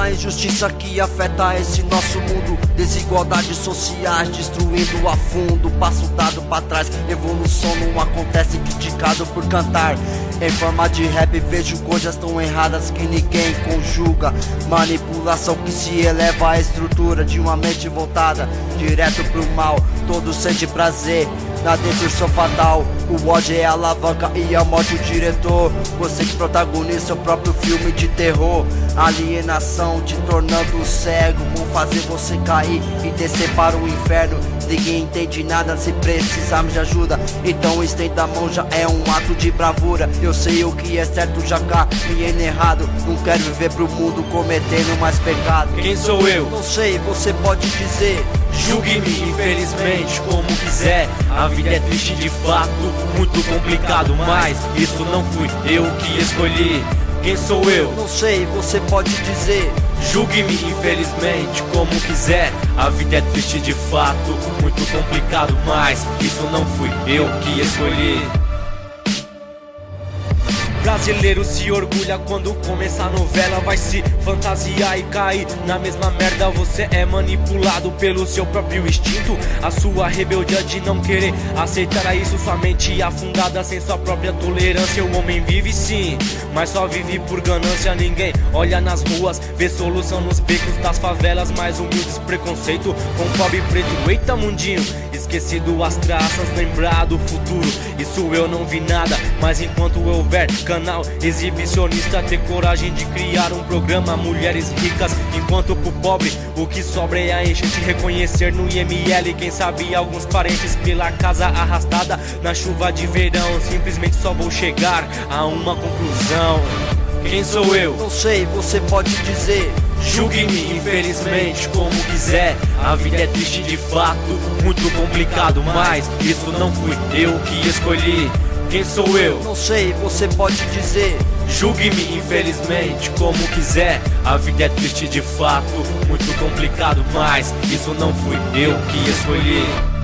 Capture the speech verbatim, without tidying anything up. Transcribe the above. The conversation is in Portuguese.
A injustiça que afeta esse nosso mundo, desigualdades sociais destruindo a fundo. Passo dado pra trás, evolução não acontece, criticado por cantar em forma de rap. Vejo coisas tão erradas que ninguém conjuga. Manipulação que se eleva à estrutura de uma mente voltada direto pro mal. Todo sente prazer na destruição fatal. O ódio é a alavanca e a morte o diretor. Você que protagoniza seu próprio filme de terror. Alienação te tornando cego, vão fazer você cair e descer para o inferno. Ninguém entende nada, se precisarmos de ajuda, então estenda a mão, já é um ato de bravura. Eu sei o que é certo, já caminhei errado. Não quero viver pro mundo cometendo mais pecado. Quem sou eu? Não sei, você pode dizer. Julgue-me, infelizmente, como quiser. A vida é triste de fato, muito complicado, mas isso não fui eu que escolhi. Quem sou eu? Não sei, você pode dizer. Julgue-me, infelizmente, como quiser. A vida é triste de fato, muito complicado, mas isso não fui eu que escolhi. Brasileiro se orgulha quando começa a novela. Vai se fantasiar e cair na mesma merda. Você é manipulado pelo seu próprio instinto. A sua rebeldia de não querer aceitar isso. Sua mente afundada sem sua própria tolerância. O homem vive sim, mas só vive por ganância. Ninguém olha nas ruas, vê solução nos becos das favelas mais humildes. Preconceito com pobre preto. Eita mundinho, esquecido as traças, lembrado o futuro. Isso eu não vi nada, mas enquanto houver canal exibicionista, ter coragem de criar um programa mulheres ricas, enquanto pro pobre o que sobra é a enchente. Reconhecer no I M L, quem sabe alguns parentes pela casa arrastada na chuva de verão. Simplesmente só vou chegar a uma conclusão. Quem sou eu? Não sei, você pode dizer. Julgue-me, infelizmente, como quiser. A vida é triste de fato, muito complicado, mas isso não fui eu que escolhi. Quem sou eu? Não sei, você pode dizer. Julgue-me, infelizmente, como quiser. A vida é triste de fato, muito complicado, mas isso não fui eu que escolhi.